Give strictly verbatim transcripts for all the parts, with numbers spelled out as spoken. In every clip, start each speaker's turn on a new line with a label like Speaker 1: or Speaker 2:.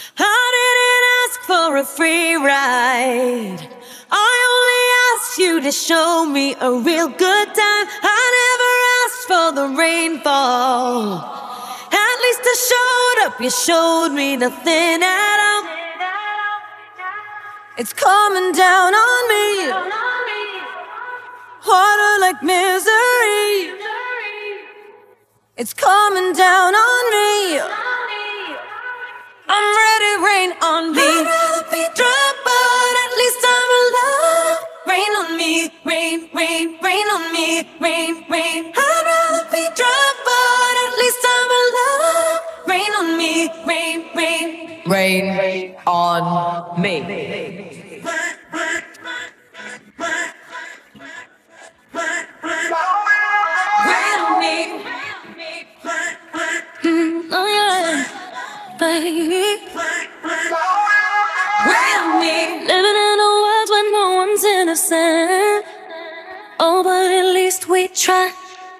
Speaker 1: I didn't ask for a free ride. I only asked you to show me a real good time. I never asked for the rainfall. At least I showed up, you showed me nothing at all. It's coming down on me, harder like misery. It's coming down on me. I'm ready, rain on me. I'd rather be drunk, but at least I'm alive. Rain on me, rain, rain, rain on me, rain, rain. I'd rather be drunk, but at least I'm alive. Rain on me, rain, rain.
Speaker 2: Rain on me.
Speaker 1: Rain on me. Mm, oh yeah, baby. Rain on me. Living in a world where no one's innocent. Oh, but at least we try.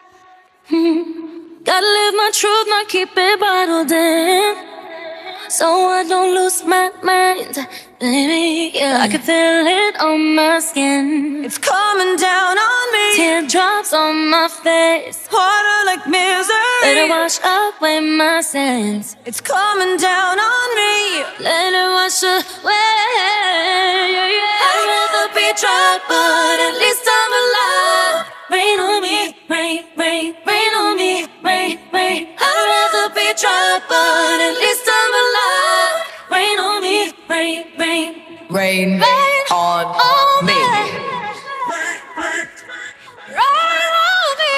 Speaker 1: Mm. Gotta live my truth, not keep it bottled in, so I don't lose my mind, baby, yeah. I can feel it on my skin. It's coming down on me. Teardrops on my face, harder like misery. Let it wash away my sins. It's coming down on me. Let it wash away, yeah, yeah. I'd rather be drunk, but at least I'm alive. Rain on me, rain, rain, rain on me, rain, rain. I'd rather be drunk, but at least I'm alive. Rain on me, rain, rain,
Speaker 2: Rain,
Speaker 1: rain
Speaker 2: on,
Speaker 1: on
Speaker 2: me.
Speaker 1: me. Rain on me.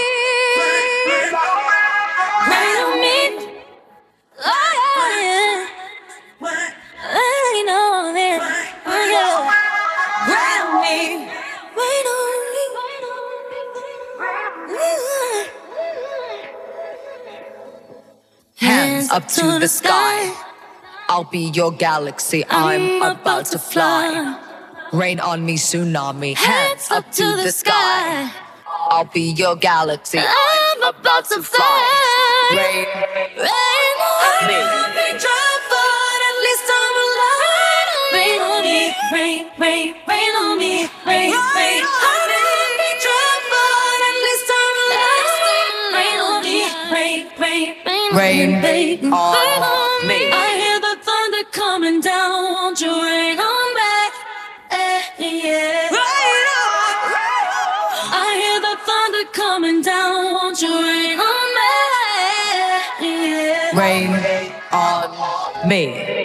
Speaker 1: Rain on me. Oh, yeah. Rain on me. Oh, yeah. Rain on me. Rain on me.
Speaker 2: Hands up to the sky. I'll be your galaxy. I'm about to fly. Rain on me, tsunami. Hands up to the sky. I'll be your galaxy.
Speaker 1: I'm about to fly.
Speaker 2: Rain,
Speaker 1: Rain on me. Be drunk, but at least I'm alive. Rain on me, rain, rain, rain on me, rain, rain. I may be drunk, but at least I'm alive. Rain on me, rain, rain,
Speaker 2: rain,
Speaker 1: rain
Speaker 2: on me.
Speaker 1: I hear the thunder coming down. Won't you rain on me? Eh, yeah. Rain on, rain on. I hear the thunder coming down. Won't you rain on me? Yeah.
Speaker 2: Rain on me.